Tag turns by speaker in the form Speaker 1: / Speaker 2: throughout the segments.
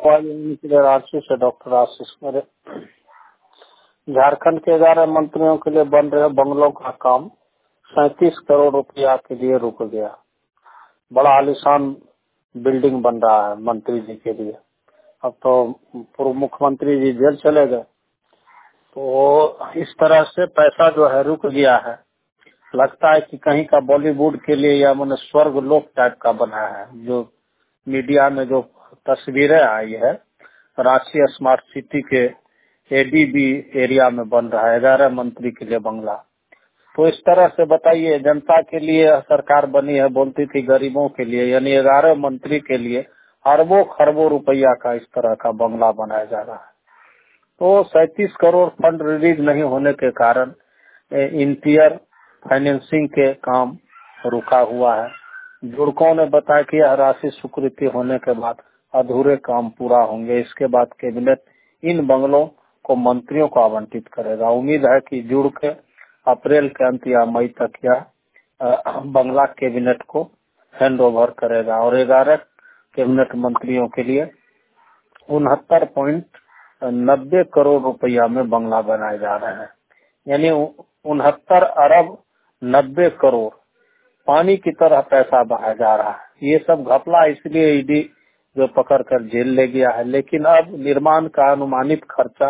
Speaker 1: रांची से डॉक्टर आशीष मेरे। झारखंड के 11 मंत्रियों के लिए बन रहे बंगलों का काम 37 करोड़ रुपया के लिए रुक गया। बड़ा आलीशान बिल्डिंग बन रहा है मंत्री जी के लिए। अब तो पूर्व मुख्यमंत्री जी जेल चले गए, तो इस तरह से पैसा जो है रुक गया है। लगता है कि कहीं का बॉलीवुड के लिए या मैंने स्वर्ग लोक टाइप का बना है। जो मीडिया में जो तस्वीरें आई है, रांची स्मार्ट सिटी के एडीबी एरिया में बन रहा है 11 मंत्री के लिए बंगला। तो इस तरह से बताइए, जनता के लिए सरकार बनी है, बोलती थी गरीबों के लिए, यानी 11 मंत्री के लिए अरबों खरबों रुपया का इस तरह का बंगला बनाया जा रहा है। तो 37 करोड़ फंड रिलीज नहीं होने के कारण इंटीरियर फाइनेंसिंग के काम रुका हुआ है। जुड़कों ने बताया कि यह राशि स्वीकृति होने के बाद अधूरे काम पूरा होंगे। इसके बाद कैबिनेट इन बंगलों को मंत्रियों को आवंटित करेगा। उम्मीद है कि जुड़ के अप्रैल के अंत या मई तक यह बंगला कैबिनेट को हैंड ओवर करेगा और 11 कैबिनेट मंत्रियों के लिए 69.90 करोड़ रुपया में बंगला बनाए जा रहे हैं। यानी 69 अरब 90 करोड़ पानी की तरह पैसा बहाया जा रहा है। ये सब घपला इसलिए ईडी जो पकड़ कर जेल ले गया है, लेकिन अब निर्माण का अनुमानित खर्चा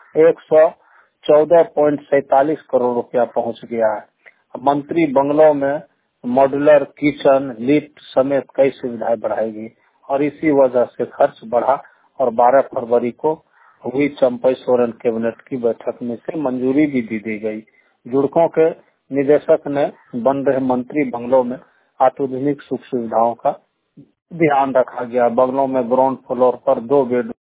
Speaker 1: 114.47 करोड़ रुपया पहुंच गया है। मंत्री बंगलों में मॉड्यूलर किचन, लिफ्ट समेत कई सुविधाएं बढ़ाएगी और इसी वजह से खर्च बढ़ा और 12 फरवरी को हुई चंपई सोरेन कैबिनेट की बैठक में से मंजूरी भी दी गई। जुड़कों के निदेशक ने बन रहे मंत्री बंगलों में अत्याधुनिक सुख सुविधाओं का ध्यान रखा गया। बंगलों में ग्राउंड फ्लोर पर 2 बेड